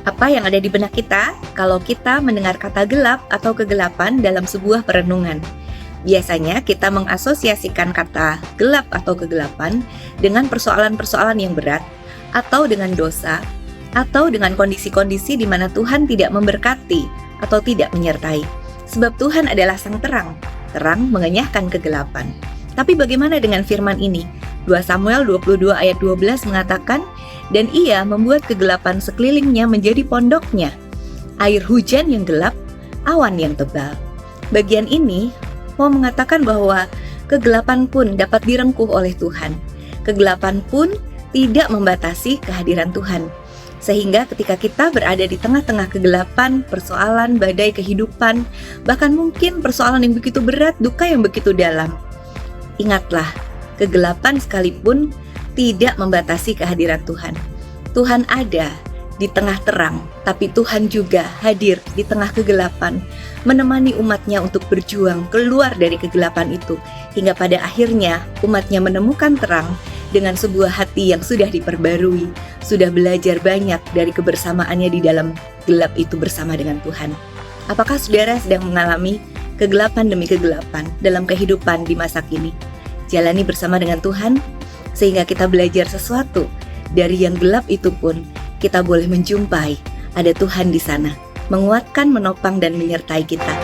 Apa yang ada di benak kita kalau kita mendengar kata gelap atau kegelapan dalam sebuah perenungan? Biasanya kita mengasosiasikan kata gelap atau kegelapan dengan persoalan-persoalan yang berat, atau dengan dosa, atau dengan kondisi-kondisi di mana Tuhan tidak memberkati atau tidak menyertai. Sebab Tuhan adalah sang terang, terang mengenyahkan kegelapan. Tapi bagaimana dengan firman ini? 2 Samuel 22 ayat 12 mengatakan, dan ia membuat kegelapan sekelilingnya menjadi pondoknya, air hujan yang gelap, awan yang tebal. Bagian ini mau mengatakan bahwa kegelapan pun dapat direngkuh oleh Tuhan. Kegelapan pun tidak membatasi kehadiran Tuhan. Sehingga ketika kita berada di tengah-tengah kegelapan, persoalan, badai kehidupan, bahkan mungkin persoalan yang begitu berat, duka yang begitu dalam, ingatlah, kegelapan sekalipun tidak membatasi kehadiran Tuhan. Tuhan ada di tengah terang, tapi Tuhan juga hadir di tengah kegelapan, menemani umatnya untuk berjuang keluar dari kegelapan itu, hingga pada akhirnya umatnya menemukan terang dengan sebuah hati yang sudah diperbarui, sudah belajar banyak dari kebersamaannya di dalam gelap itu bersama dengan Tuhan. Apakah saudara sedang mengalami kegelapan demi kegelapan dalam kehidupan di masa kini? Jalani bersama dengan Tuhan, sehingga kita belajar sesuatu. Dari yang gelap itu pun, kita boleh menjumpai ada Tuhan di sana, menguatkan, menopang, dan menyertai kita.